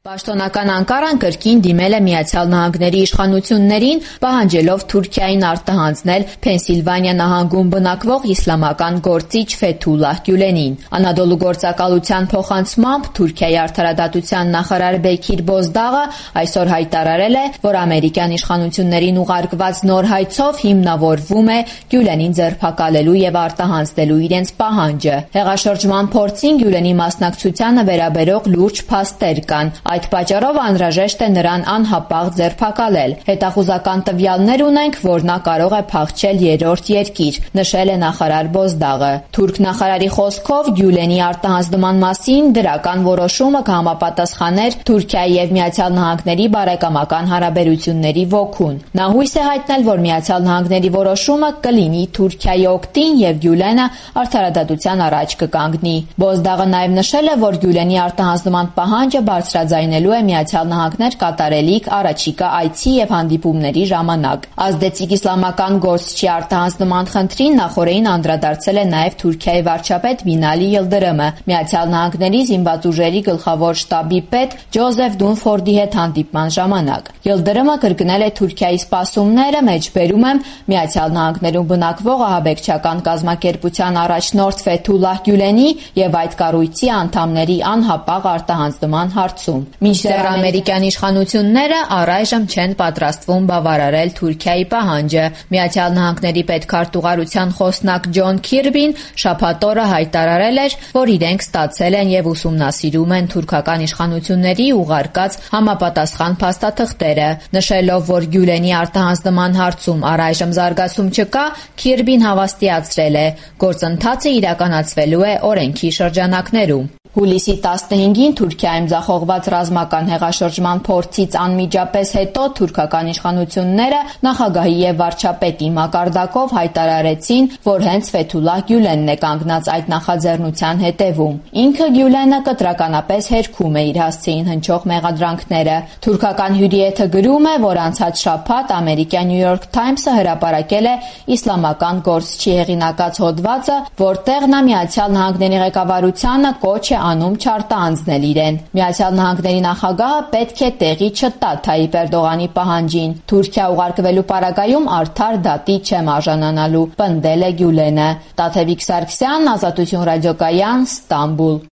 Պաշտոնական Անկարան կրկին դիմել է Միացյալ Նահանգների իշխանություններին, պահանջելով Թուրքիային արտահանձնել Փենսիլվանիա նահանգում բնակվող իսլամական գործիչ Ֆեթուլլահ Գյուլենին։ Անադոլու գործակալության փոխանցմամբ Թուրքիայի արդարադատության նախարար Բեքիր Բոզդաղը այսօր հայտարարել է, որ ամերիկյան իշխանություններին ուղարկված նոր հայցով հիմնավորվում է Գյուլենին ձերբակալելու եւ արտահանձնելու իրենց պահանջը։ Հեղաշրջման փորձին Գյուլենի մասնակցությանը վերաբերող լուրջ փաստեր կան։ Այդ պատճառով անհրաժեշտ է նրան անհապաղ ձերբակալել։ Հետախուզական տվյալներ ունենք, որ նա կարող է փախչել երրորդ երկիր, նշել է նախարար Բոզդաղը։ Թուրք նախարարի խոսքով Գյուլենի արտահանձնման մասին դրական որոշումը կհամապատասխաներ Թուրքիայի եւ Միացյալ Նահանգների բարեկամական հարաբերությունների ոգուն։ Նա հույս է հայտնել, որ Միացյալ Նահանգների որոշումը կլինի Թուրքիայի օգտին եւ Գյուլենը արդարադատության առաջ կկանգնի։ Բոզդաղը նաեւ նշել է, որ Գյուլենի արտահանձնման պահանջը բարձրաձայնելու է Միացյալ Նահանգներ կատարելիք առաջիկա այցի եւ հանդիպումների ժամանակ։ Ազդեցիկ իսլամական գործչի արտահանձնման խնդրին նախորդին անդրադարձել է նաեւ Թուրքիայի վարչապետ Բինալի Յիլդրիմը Միացյալ Նահանգների զինված ուժերի գլխավոր շտաբի պետ Ջոզեֆ Դունֆորդի հետ հանդիպման ժամանակ։ Յիլդրիմը կրկնել է Թուրքիայի սպասումները, մեջբերում եմ Միացյալ Նահանգներում բնակվող ահաբեկչական կազմակերպության առաջնորդ Ֆեթուլլահ Գյուլենի եւ այդ կառույցի անդամների անհապաղ արտահանձնման հարցում։ Մինչդեռ ամերիկյան իշխանությունները առայժմ չեն պատրաստվում բավարարել Թուրքիայի պահանջը։ Միացյալ Նահանգների պետքարտուղարության խոսնակ Ջոն Քիրբին շաբաթ օրը հայտարարել էր, որ իրենք ստացել են եւ ուսումնասիրում են թուրքական իշխանությունների ուղարկած համապատասխան փաստաթղթերը, նշելով, որ Գյուլենի արտահանձնման հարցում առայժմ զարգացում չկա, Քիրբին հավաստիացրել է, գործընթացը իրականացվելու է օրենքի շրջանակներում։ Հուլիսի 15-ին Թուրքիայում ձախողված ռազմական հեղաշրջման փորձից անմիջապես հետո թուրքական իշխանությունները նախագահի եւ վարչապետի մակարդակով հայտարարեցին, որ հենց Ֆեթուլլահ Գյուլենն է կանգնած այդ նախաձեռնության հետևում։ Ինքը Գյուլենը կտրականապես հերքում է իր հասցեին հնչող մեղադրանքները։ Թուրքական հյուրիեթը գրում է, որ անցած շաբաթ ամերիկյան New York Times-ը հրապարակել է իսլամական գործչի հեղինակած հոդվածը, որտեղ նա Միացյալ Նահանգների ղեկավարությանը կոչ է անում չարտահանձնել իրեն։ Միացյալ Նահանգների նախագահը պետք է տեղի չտա Թայիպ Էրդողանի պահանջին։ Թուրքիա ուղարկվելու պարագայում արդար դատի չեմ արժանանալու, պնդել է Գյուլենը։ Տաթևիկ Սարգսյան, Ազատություն ռադիոկայան, Ստամբուլ։